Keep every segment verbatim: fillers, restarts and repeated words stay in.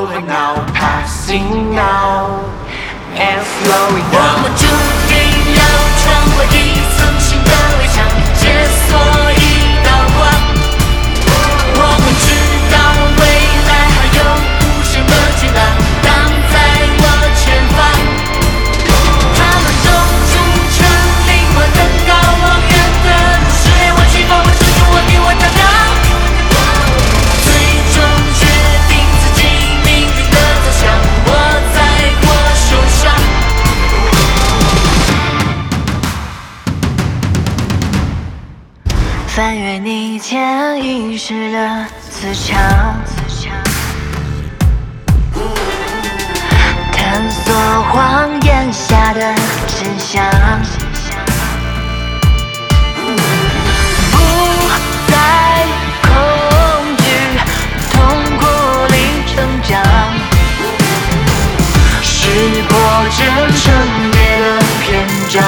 over now, passing now and slowing 我 down。 们注定要穿过一层新的围墙，解锁一道光。我们知道未来还有无限的巨浪挡在我前方。他们冻住成灵魂登高望远的誓言，我期盼我追逐我比我大道。最终决定自己命运的走向，握在我手上。翻越你潜意识的磁场，探索谎言下的真相，不再恐惧，痛苦里成长，识破真陈列的篇章。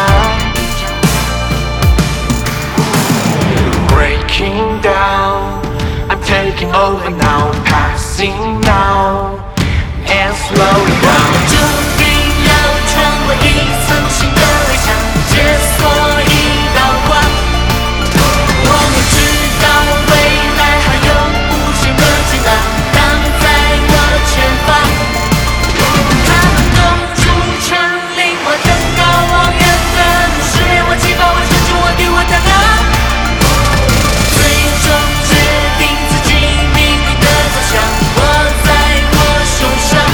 Breaking down, I'm taking over now, passing now and slowing down。 注定要穿过一层新的围墙，解锁一道光。我们知道未来还有无限的巨浪挡在我前方。他们冻住成灵魂登高望远的誓言，我期盼我追逐我比我大道。最终决定自己命运的走向，握在我手上。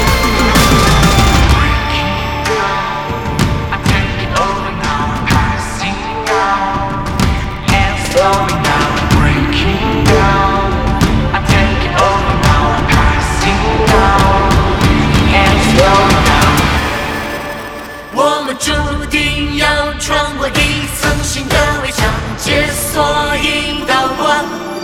I'm taking over now, passing now and slowing down. Breaking down, I'm taking over now, passing now and slowing down。 我们注定要穿过一层新的围墙，解锁一道光。